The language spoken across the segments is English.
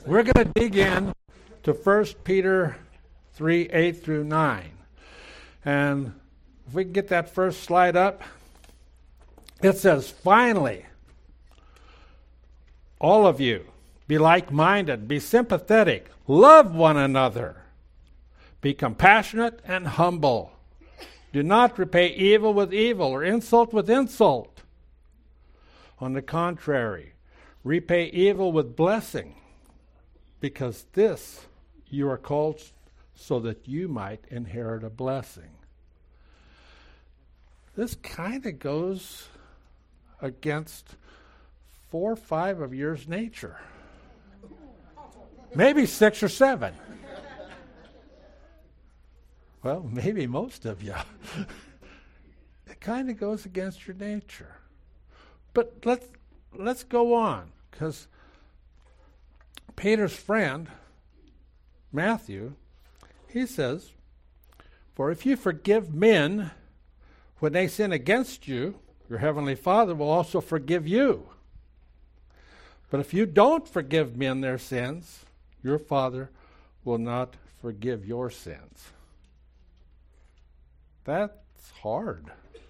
We're going to dig in to 1 Peter 3, 8 through 9. And if we can get that first slide up, it says, finally, all of you, be like-minded, be sympathetic, love one another, be compassionate and humble. Do not repay evil with evil or insult with insult. On the contrary, repay evil with blessing, because this you are called so that you might inherit a blessing. This kind of goes against 4 or 5 of yours nature. Maybe 6 or 7. Well, maybe most of you. It kind of goes against your nature. But let's go on, because Peter's friend, Matthew, he says, for if you forgive men when they sin against you, your heavenly Father will also forgive you. But if you don't forgive men their sins, your Father will not forgive your sins. That's hard.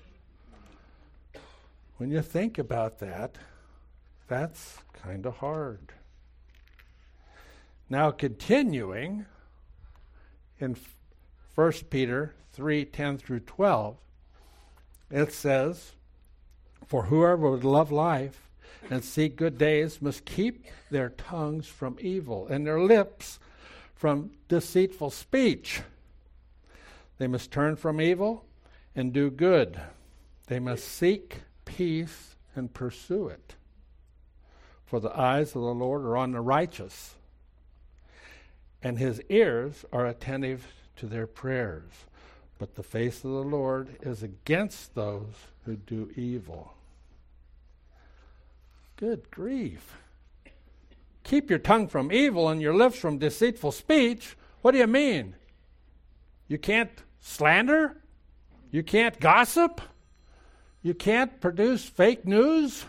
When you think about that, that's kind of hard. Now continuing in 1 Peter 3, 10 through 12, it says, for whoever would love life and seek good days must keep their tongues from evil and their lips from deceitful speech. They must turn from evil and do good. They must seek peace and pursue it. For the eyes of the Lord are on the righteous, and his ears are attentive to their prayers. But the face of the Lord is against those who do evil. Good grief. Keep your tongue from evil and your lips from deceitful speech. What do you mean? You can't slander? You can't gossip? You can't produce fake news?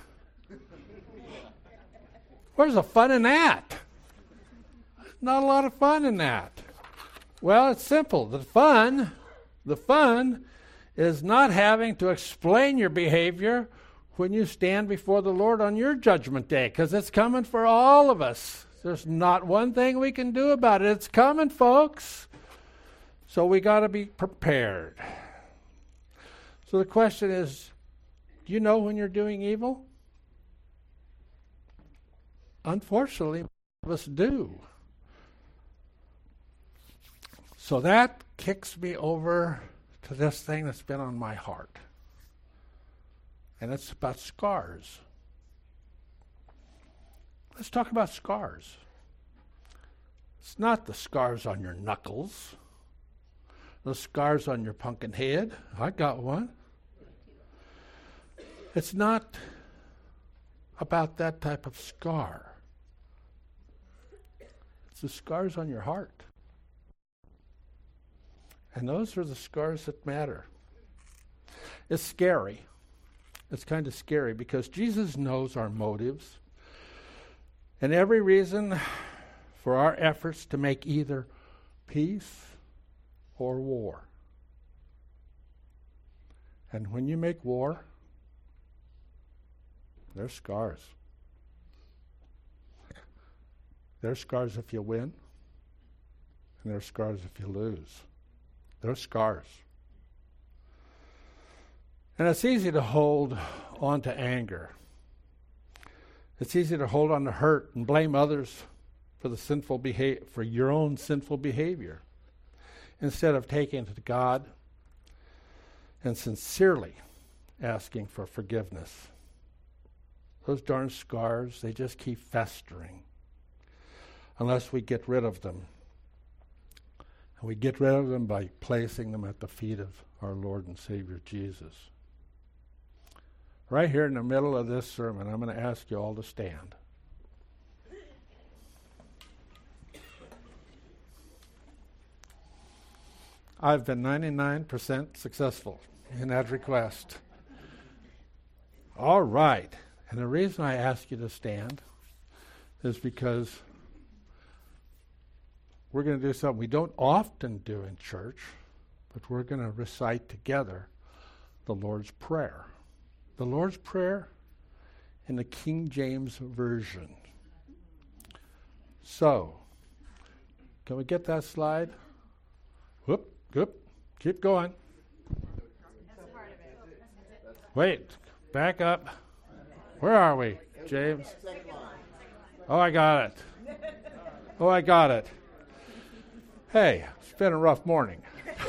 Where's the fun in that? Not a lot of fun in that. Well, it's simple. The fun is not having to explain your behavior when you stand before the Lord on your judgment day, because it's coming for all of us. There's not one thing we can do about it. It's coming, folks. So we got to be prepared. So the question is, do you know when you're doing evil? Unfortunately, most of us do. So that kicks me over to this thing that's been on my heart. And it's about scars. Let's talk about scars. It's not the scars on your knuckles, the scars on your pumpkin head. I got one. It's not about that type of scar. It's the scars on your heart. And those are the scars that matter. It's scary. It's kind of scary because Jesus knows our motives and every reason for our efforts to make either peace or war. And when you make war, there's scars. There's scars if you win, and there's scars if you lose. There's scars. And it's easy to hold on to anger. It's easy to hold on to hurt and blame others for the sinful for your own sinful behavior, instead of taking it to God and sincerely asking for forgiveness. Those darn scars, they just keep festering unless we get rid of them. And we get rid of them by placing them at the feet of our Lord and Savior Jesus. Right here in the middle of this sermon, I'm going to ask you all to stand. I've been 99% successful in that request. All right. And the reason I ask you to stand is because we're going to do something we don't often do in church, but we're going to recite together the Lord's Prayer. The Lord's Prayer in the King James Version. So, can we get that slide? Whoop, keep going. Wait, back up. Where are we, James? Oh, I got it. Hey, it's been a rough morning.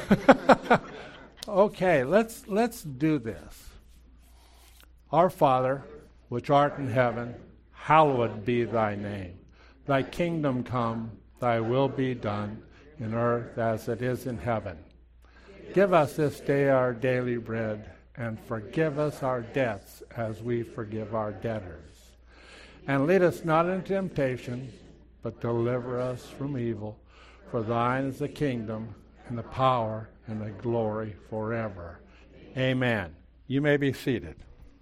Okay, let's do this. Our Father, which art in heaven, hallowed be thy name. Thy kingdom come, thy will be done, in earth as it is in heaven. Give us this day our daily bread, and forgive us our debts as we forgive our debtors. And lead us not into temptation, but deliver us from evil. For thine is the kingdom, and the power, and the glory forever. Amen. You may be seated.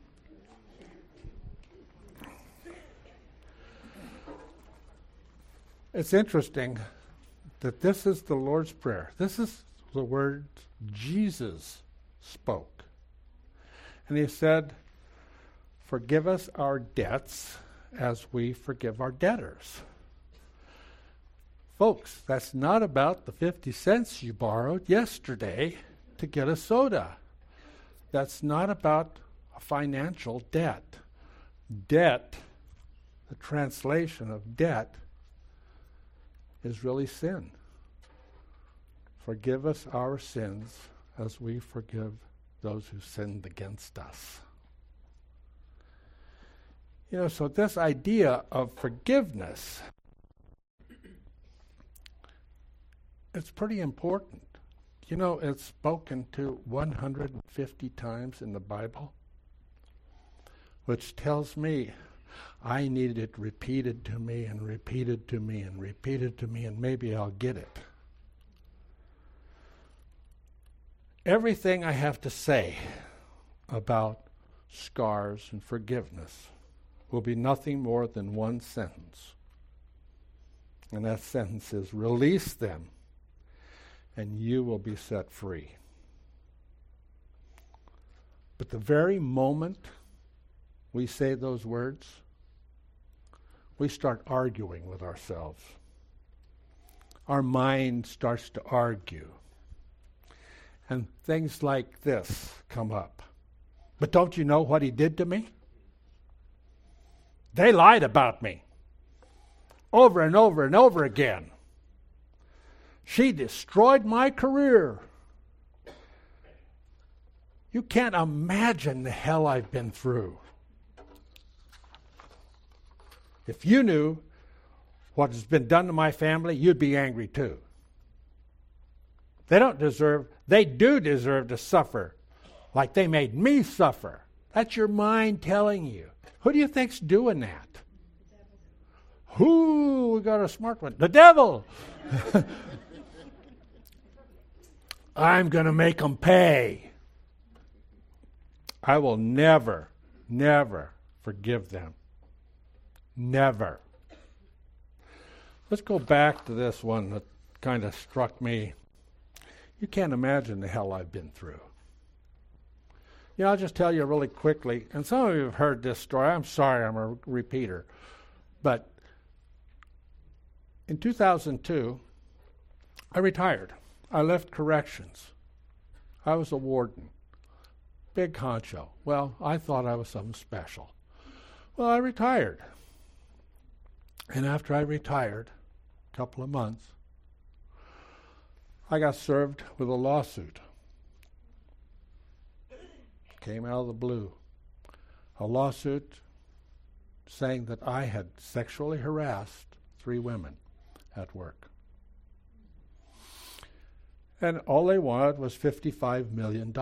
It's interesting that this is the Lord's Prayer. This is the word Jesus spoke. And he said, forgive us our debts as we forgive our debtors. Folks, that's not about the 50 cents you borrowed yesterday to get a soda. That's not about a financial debt. Debt, the translation of debt, is really sin. Forgive us our sins as we forgive those who sinned against us. So this idea of forgiveness, it's pretty important. It's spoken to 150 times in the Bible, which tells me I need it repeated to me and repeated to me and repeated to me, and maybe I'll get it. Everything I have to say about scars and forgiveness will be nothing more than one sentence. And that sentence is, release them, and you will be set free. But the very moment we say those words, we start arguing with ourselves. Our mind starts to argue. And things like this come up. But don't you know what he did to me? They lied about me. Over and over and over again. She destroyed my career. You can't imagine the hell I've been through. If you knew what has been done to my family, you'd be angry too. They do deserve to suffer like they made me suffer. That's your mind telling you. Who do you think's doing that? Who? We got a smart one. The devil. I'm going to make them pay. I will never forgive them. Never. Let's go back to this one that kind of struck me. You can't imagine the hell I've been through. I'll just tell you really quickly, and some of you have heard this story. I'm sorry I'm a repeater. But in 2002, I retired. I left corrections. I was a warden. Big honcho. Well, I thought I was something special. Well, I retired. And after I retired, a couple of months, I got served with a lawsuit. Came out of the blue. A lawsuit saying that I had sexually harassed 3 women at work. And all they wanted was $55 million.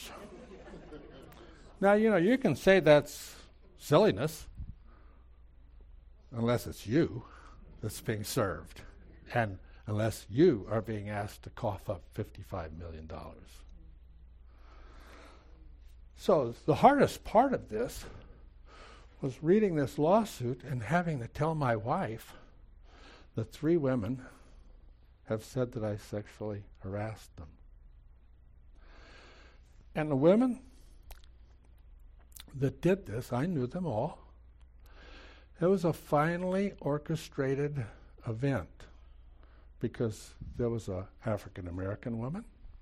Now, you can say that's silliness, unless it's you that's being served, and unless you are being asked to cough up $55 million. So the hardest part of this was reading this lawsuit and having to tell my wife that 3 women have said that I sexually harassed them. And the women that did this, I knew them all. It was a finely orchestrated event because there was an African American woman,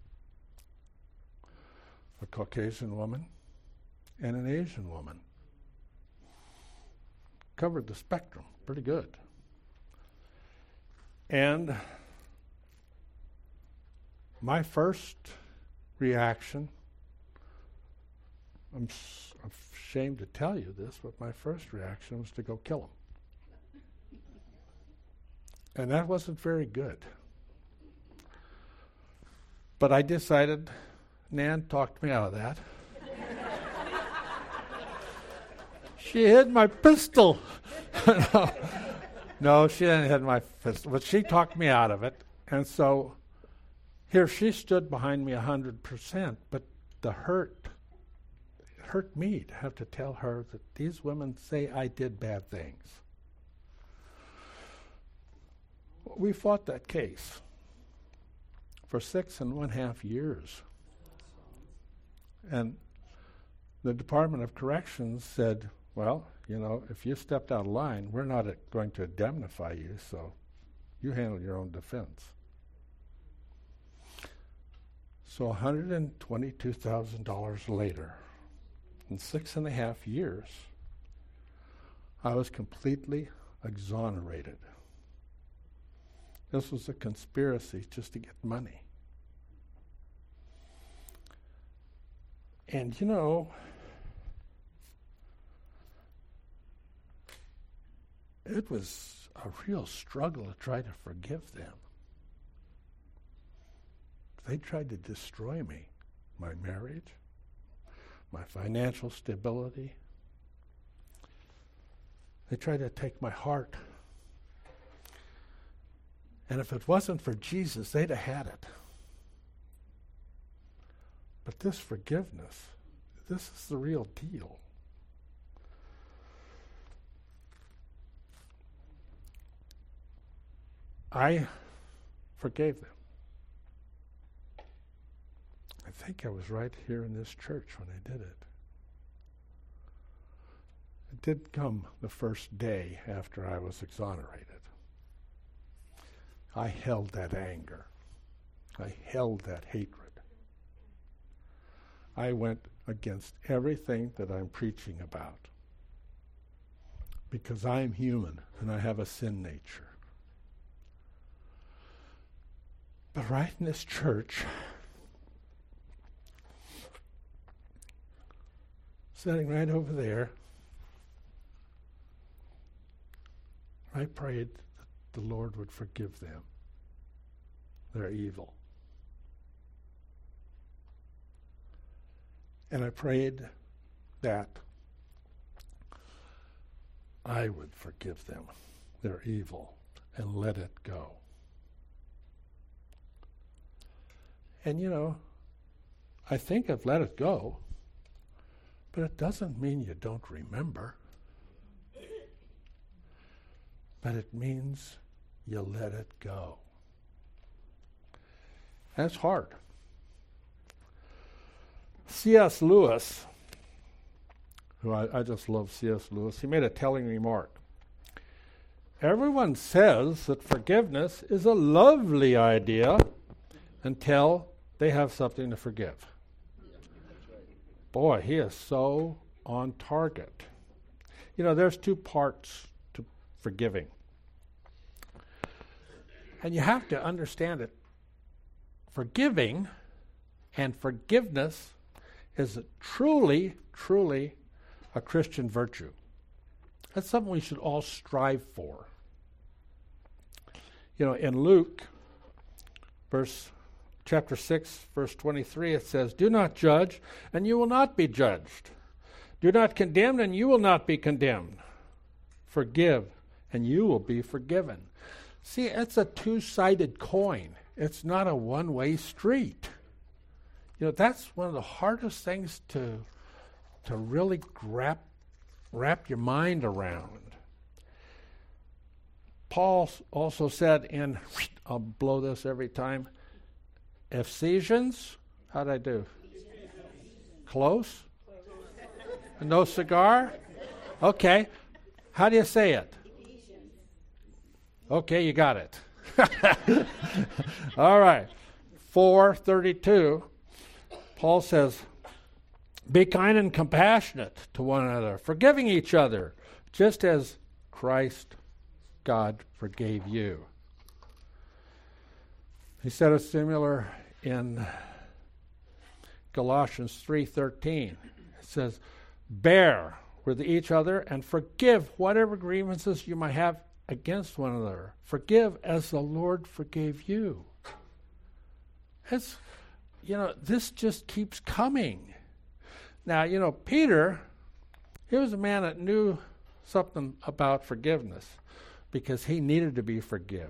a Caucasian woman, and an Asian woman. Covered the spectrum pretty good. And my first reaction, I'm ashamed to tell you this, but my first reaction was to go kill him. And that wasn't very good. But I decided, Nan talked me out of that. She hid my pistol. No, she didn't hid my pistol, but she talked me out of it. And so here she stood behind me 100%, but the hurt me to have to tell her that these women say I did bad things. We fought that case for 6.5 years. And the Department of Corrections said, well, you know, if you stepped out of line, we're not going to indemnify you, so you handle your own defense. So $122,000 later, in 6.5 years, I was completely exonerated. This was a conspiracy just to get money. And you know, it was a real struggle to try to forgive them. They tried to destroy me, my marriage, my financial stability. They tried to take my heart. And if it wasn't for Jesus, they'd have had it. But this forgiveness, this is the real deal. I forgave them. I think I was right here in this church when I did it. It didn't come the first day after I was exonerated. I held that anger. I held that hatred. I went against everything that I'm preaching about because I'm human and I have a sin nature. But right in this church, sitting right over there, I prayed that the Lord would forgive them their evil. And I prayed that I would forgive them their evil and let it go. And you know, I think I've let it go, but it doesn't mean you don't remember. But it means you let it go. That's hard. C.S. Lewis, who I just love C.S. Lewis, he made a telling remark. Everyone says that forgiveness is a lovely idea until they have something to forgive. Boy, he is so on target. You know, there's two parts to forgiving. And you have to understand it. Forgiving and forgiveness is truly, truly a Christian virtue. That's something we should all strive for. You know, in Luke, chapter 6, verse 23, it says, "Do not judge, and you will not be judged. Do not condemn, and you will not be condemned. Forgive, and you will be forgiven." See, it's a two-sided coin. It's not a one-way street. You know, that's one of the hardest things to really wrap your mind around. Paul also said in I'll blow this every time. Ephesians. How'd I do? Close? No cigar? Okay. How do you say it? Okay, you got it. All right. 4:32. Paul says, be kind and compassionate to one another, forgiving each other, just as Christ, God, forgave you. He said a similar in Galatians 3:13. It says, bear with each other and forgive whatever grievances you might have against one another. Forgive as the Lord forgave you. It's, this just keeps coming. Now, Peter, he was a man that knew something about forgiveness because he needed to be forgiven.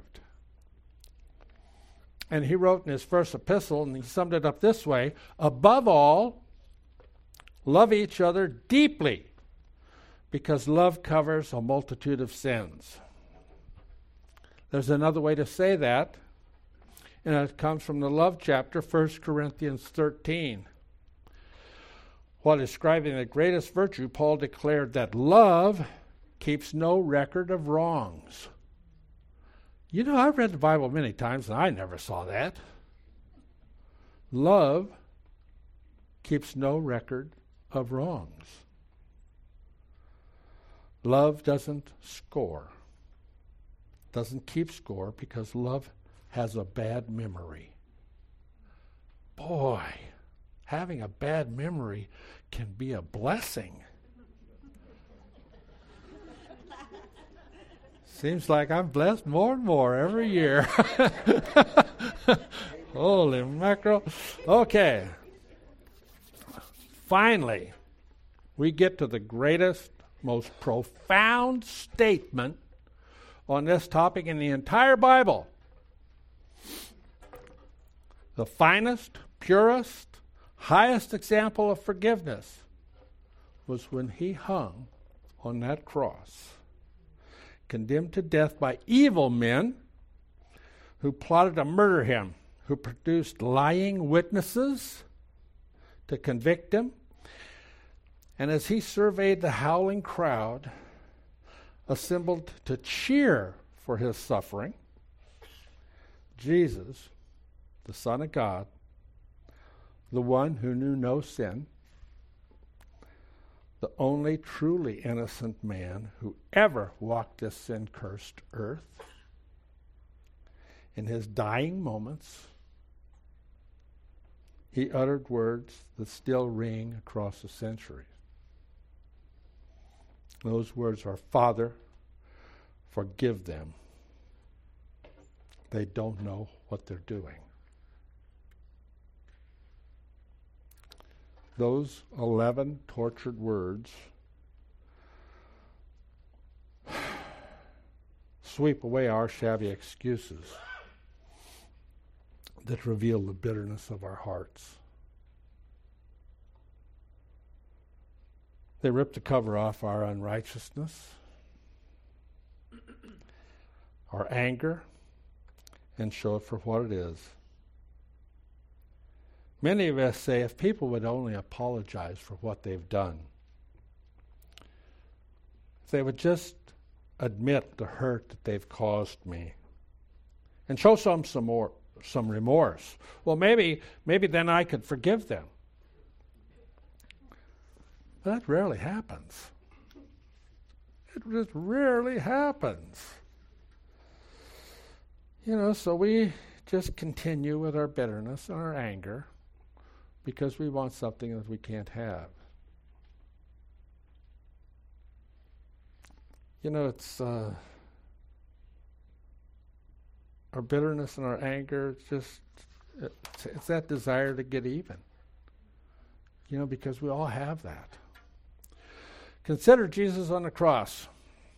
And he wrote in his first epistle, and he summed it up this way, above all, love each other deeply, because love covers a multitude of sins. There's another way to say that, and it comes from the love chapter, 1 Corinthians 13. While describing the greatest virtue, Paul declared that love keeps no record of wrongs. I've read the Bible many times, and I never saw that. Love keeps no record of wrongs. Love doesn't score. Doesn't keep score because love has a bad memory. Boy, having a bad memory can be a blessing. Seems like I'm blessed more and more every year. Holy mackerel. Okay. Finally, we get to the greatest, most profound statement on this topic in the entire Bible. The finest, purest, highest example of forgiveness was when he hung on that cross, condemned to death by evil men who plotted to murder him, who produced lying witnesses to convict him. And as he surveyed the howling crowd assembled to cheer for his suffering, Jesus, the Son of God, the one who knew no sin, the only truly innocent man who ever walked this sin-cursed earth, in his dying moments, he uttered words that still ring across the centuries. Those words are, Father, forgive them. They don't know what they're doing. Those 11 tortured words sweep away our shabby excuses that reveal the bitterness of our hearts. They rip the cover off our unrighteousness, our anger, and show it for what it is. Many of us say, if people would only apologize for what they've done, if they would just admit the hurt that they've caused me, and show some remorse, well, maybe then I could forgive them. But that rarely happens. It just rarely happens. So we just continue with our bitterness and our anger because we want something that we can't have. It's our bitterness and our anger, it's that desire to get even. Because we all have that. Consider Jesus on the cross.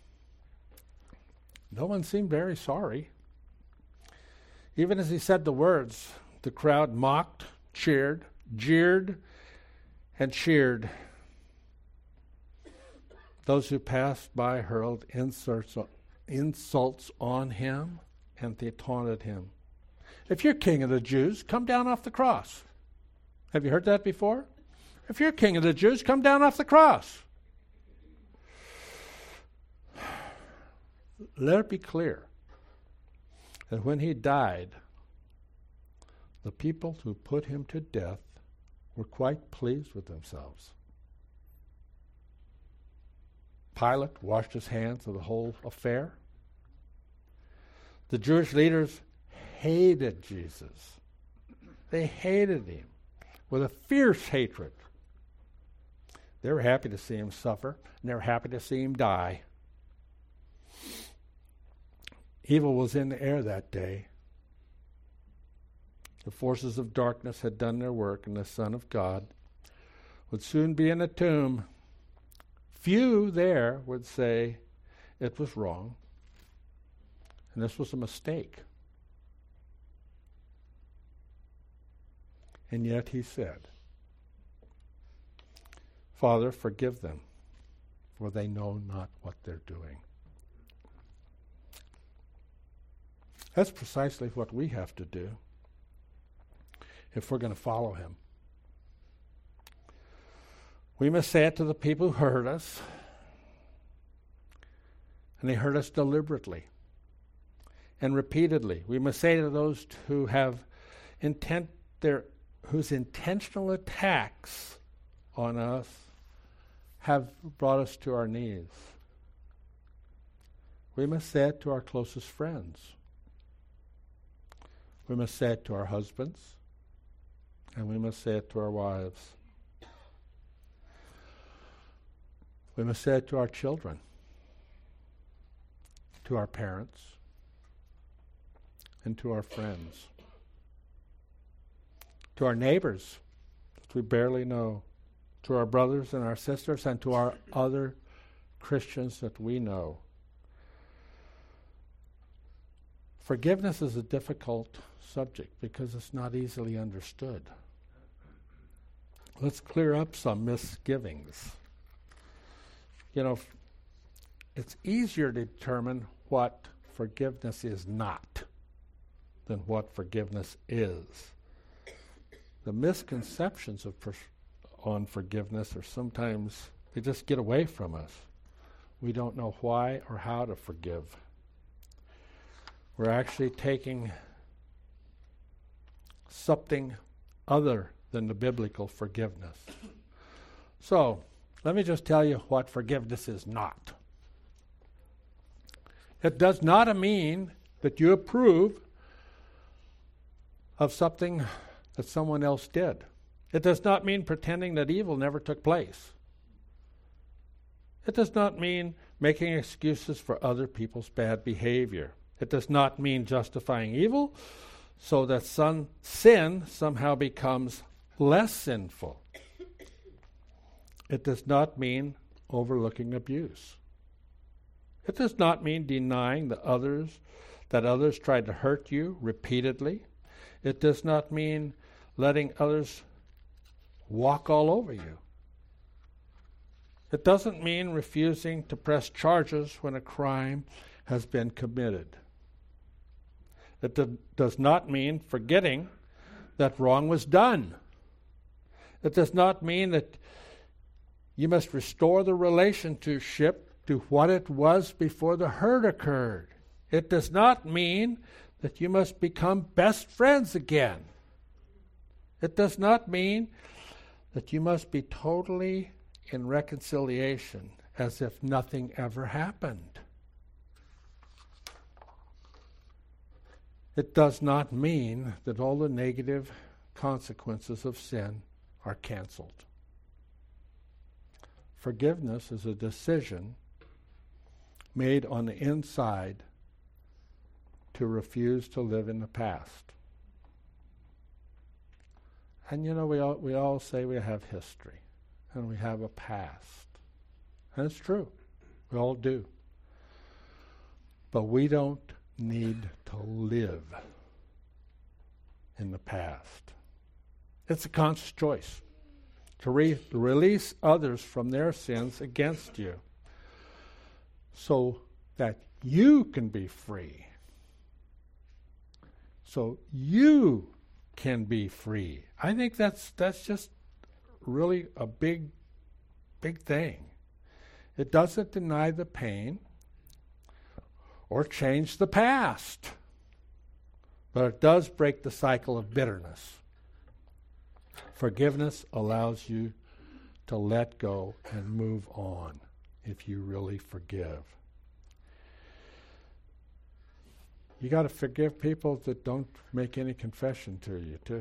No one seemed very sorry. Even as he said the words, the crowd mocked, cheered, jeered, and cheered. Those who passed by hurled insults on him, and they taunted him. If you're king of the Jews, come down off the cross. Have you heard that before? If you're king of the Jews, come down off the cross. Let it be clear that when he died, the people who put him to death were quite pleased with themselves. Pilate washed his hands of the whole affair. The Jewish leaders hated Jesus. They hated him with a fierce hatred. They were happy to see him suffer, and they were happy to see him die. Evil was in the air that day. The forces of darkness had done their work, and the Son of God would soon be in a tomb. Few there would say it was wrong, and this was a mistake. And yet he said, Father, forgive them, for they know not what they're doing. That's precisely what we have to do if we're going to follow him. We must say it to the people who hurt us, and they hurt us deliberately and repeatedly. We must say to those who have whose intentional attacks on us have brought us to our knees. We must say it to our closest friends. We must say it to our husbands, and we must say it to our wives. We must say it to our children, to our parents, and to our friends, to our neighbors that we barely know, to our brothers and our sisters, and to our other Christians that we know. Forgiveness is a difficult subject because it's not easily understood. Let's clear up some misgivings. You know, it's easier to determine what forgiveness is not than what forgiveness is. The misconceptions on forgiveness are sometimes, they just get away from us. We don't know why or how to forgive. We're actually taking something other than the biblical forgiveness. So, let me just tell you what forgiveness is not. It does not mean that you approve of something that someone else did. It does not mean pretending that evil never took place. It does not mean making excuses for other people's bad behavior. It does not mean justifying evil so that sin somehow becomes less sinful. It does not mean overlooking abuse. It does not mean denying that others tried to hurt you repeatedly. It does not mean letting others walk all over you. It doesn't mean refusing to press charges when a crime has been committed. It does not mean forgetting that wrong was done. It does not mean that you must restore the relationship to what it was before the hurt occurred. It does not mean that you must become best friends again. It does not mean that you must be totally in reconciliation as if nothing ever happened. It does not mean that all the negative consequences of sin are canceled. Forgiveness is a decision made on the inside to refuse to live in the past. And you know, we all say we have history and we have a past. And it's true. We all do. But we don't need to live in the past. It's a conscious choice to release others from their sins against you so that you can be free so you can be free. I think that's just really a big thing. It doesn't deny the pain or change the past, but it does break the cycle of bitterness. Forgiveness allows you to let go and move on if you really forgive. You got to forgive people that don't make any confession to you, too.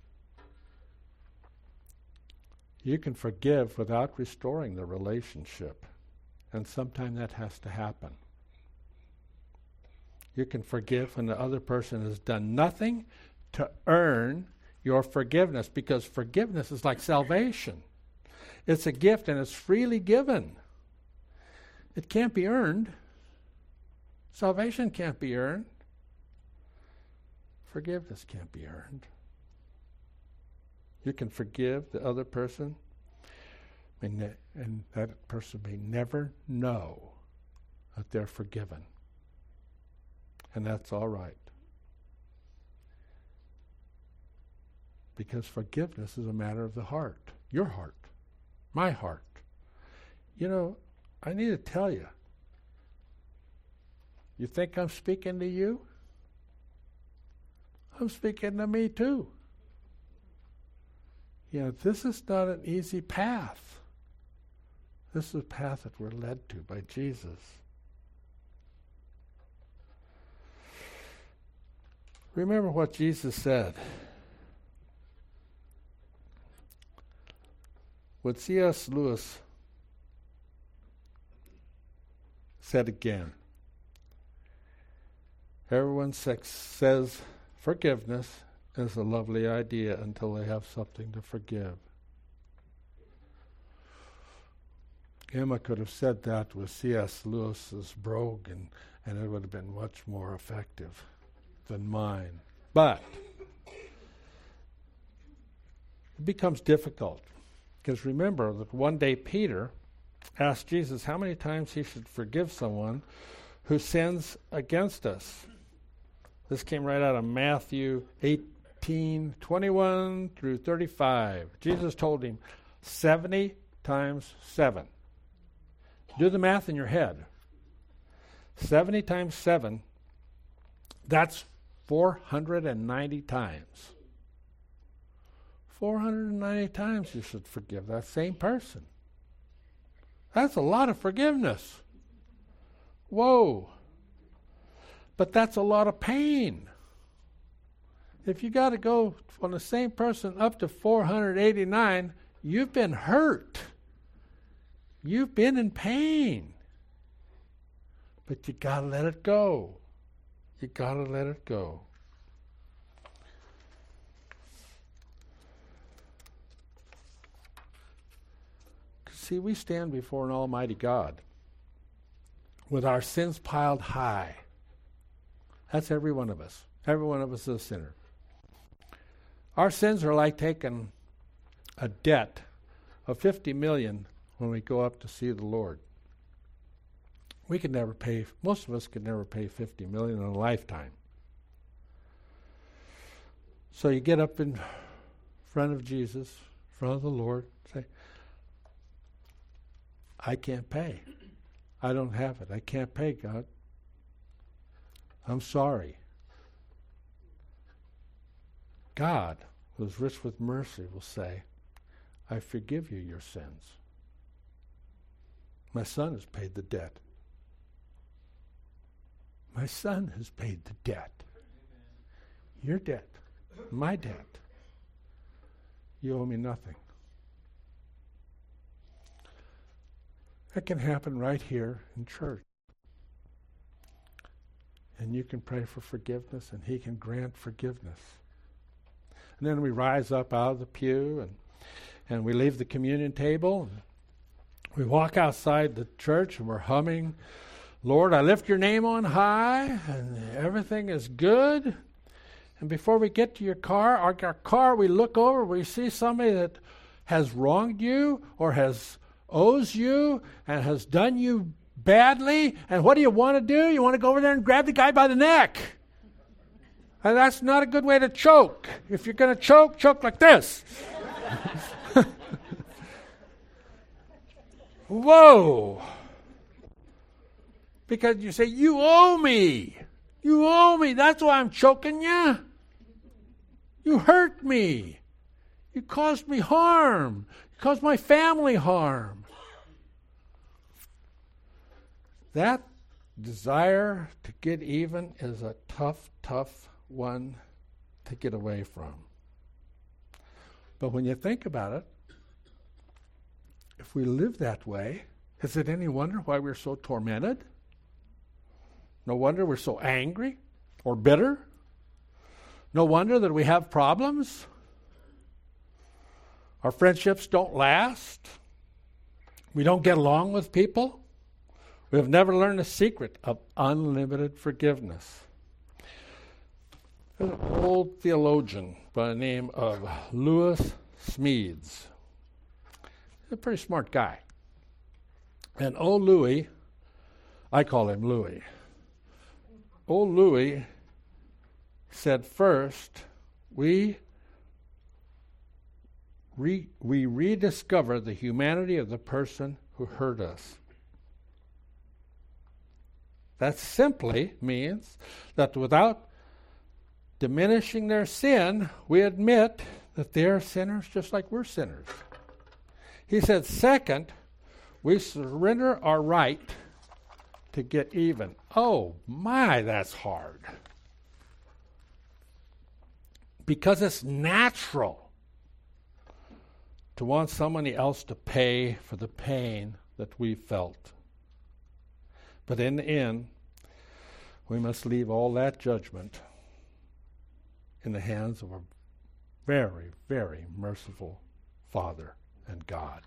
You can forgive without restoring the relationship, and sometimes that has to happen. You can forgive when the other person has done nothing to earn your forgiveness, because forgiveness is like salvation. It's a gift and it's freely given. It can't be earned. Salvation can't be earned. Forgiveness can't be earned. You can forgive the other person, and that person may never know that they're forgiven. And that's all right. Because forgiveness is a matter of the heart. Your heart. My heart. You know, I need to tell you. You think I'm speaking to you? I'm speaking to me too. You know, this is not an easy path. This is a path that we're led to by Jesus. Remember what Jesus said. What C.S. Lewis said again. Everyone says forgiveness is a lovely idea until they have something to forgive. Emma could have said that with C.S. Lewis's brogue, and it would have been much more effective than mine. But it becomes difficult, because remember that one day Peter asked Jesus how many times he should forgive someone who sins against us. This came right out of Matthew 18:21 through 35. Jesus told him 70 times 7. Do the math in your head. 70 times 7, that's 490 times. 490 times you should forgive that same person. That's a lot of forgiveness. Whoa. But that's a lot of pain. If you got to go on the same person up to 489, you've been hurt. You've been in pain. But you got to let it go. You got to let it go. See, we stand before an almighty God with our sins piled high. That's every one of us. Every one of us is a sinner. Our sins are like taking a debt of $50 million when we go up to see the Lord. We could never pay, most of us could never pay $50 million in a lifetime. So you get up in front of Jesus, in front of the Lord, say, I can't pay. I don't have it. I can't pay, God. I'm sorry. God, who is rich with mercy, will say, I forgive you your sins. My son has paid the debt. My son has paid the debt. Your debt. My debt. You owe me nothing. That can happen right here in church. And you can pray for forgiveness, and he can grant forgiveness. And then we rise up out of the pew, and we leave the communion table, and we walk outside the church, and we're humming, Lord, I lift your name on high, and everything is good. And before we get to your car, our car, we look over, we see somebody that has wronged you or owes you and has done you badly. And what do you want to do? You want to go over there and grab the guy by the neck. And that's not a good way to choke. If you're going to choke, choke like this. Whoa. Because you say, you owe me. You owe me. That's why I'm choking you. You hurt me. You caused me harm. You caused my family harm. That desire to get even is a tough, tough one to get away from. But when you think about it, if we live that way, is it any wonder why we're so tormented? No wonder we're so angry or bitter. No wonder that we have problems. Our friendships don't last. We don't get along with people. We have never learned the secret of unlimited forgiveness. There's an old theologian by the name of Lewis Smedes. He's a pretty smart guy. And old Louis, I call him Louis. Old Louis said first, we rediscover the humanity of the person who hurt us. That simply means that without diminishing their sin, we admit that they're sinners just like we're sinners. He said, second, we surrender our right to get even. Oh my, that's hard. Because it's natural to want somebody else to pay for the pain that we felt. But in the end, we must leave all that judgment in the hands of a very, very merciful Father and God.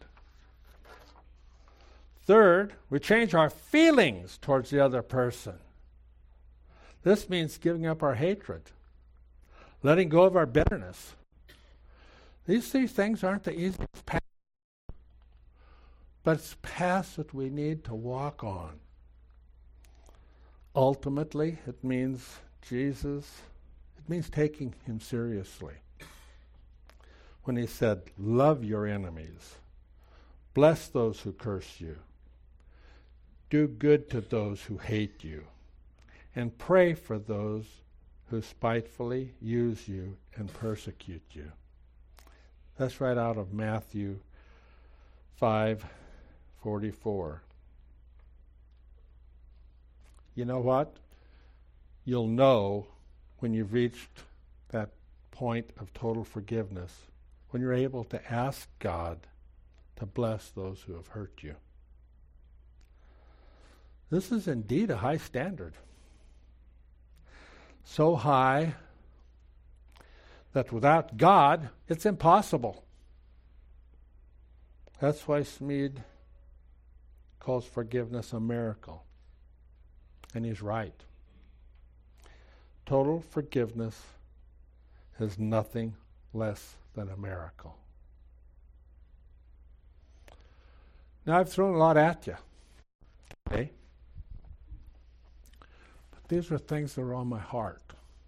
Third, we change our feelings towards the other person. This means giving up our hatred, letting go of our bitterness. These three things aren't the easiest path, but it's paths that we need to walk on. Ultimately, it means Jesus, it means taking him seriously. When he said, love your enemies, bless those who curse you, do good to those who hate you, and pray for those who spitefully use you and persecute you. That's right out of Matthew 5:44. You know what? You'll know when you've reached that point of total forgiveness, when you're able to ask God to bless those who have hurt you. This is indeed a high standard. So high that without God, it's impossible. That's why Smead calls forgiveness a miracle. And he's right. Total forgiveness is nothing less than a miracle. Now, I've thrown a lot at you today, but these are things that are on my heart.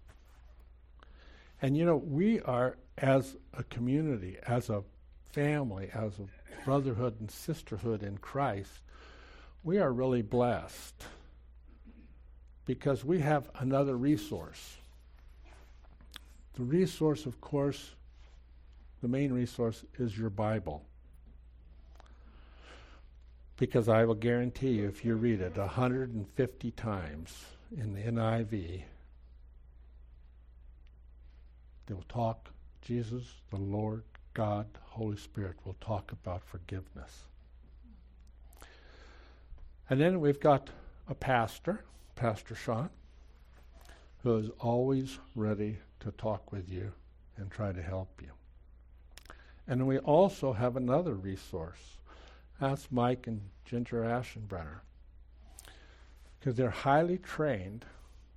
And you know, we are, as a community, as a family, as a brotherhood and sisterhood in Christ, we are really blessed because we have another resource. The resource, of course, the main resource is your Bible. Because I will guarantee you, if you read it 150 times in the NIV, they will talk, Jesus, the Lord, God, Holy Spirit will talk about forgiveness. And then we've got a pastor, Pastor Sean, who is always ready to talk with you and try to help you. And we also have another resource. That's Mike and Ginger Aschenbrenner, because they're highly trained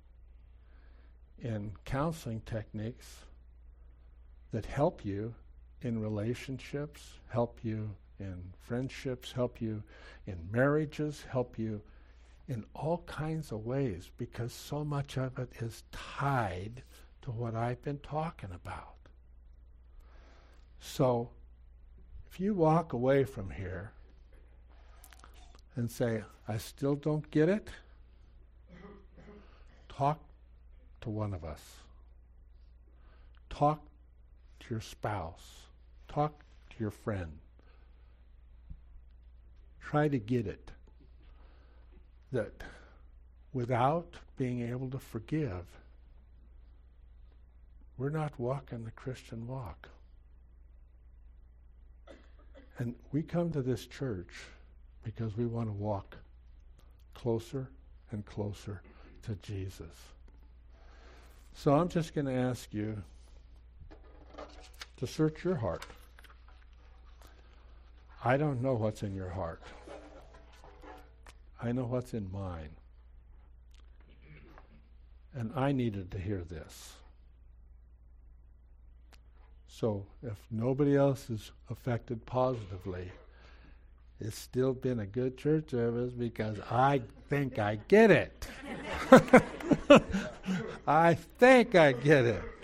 in counseling techniques that help you in relationships, help you in friendships, help you in marriages, help you in all kinds of ways, because so much of it is tied to to what I've been talking about. So, if you walk away from here and say, I still don't get it, talk to one of us. Talk to your spouse. Talk to your friend. Try to get it. That without being able to forgive, we're not walking the Christian walk. And we come to this church because we want to walk closer and closer to Jesus. So I'm just going to ask you to search your heart. I don't know what's in your heart. I know what's in mine. And I needed to hear this. So if nobody else is affected positively, it's still been a good church service because I think I get it. I think I get it.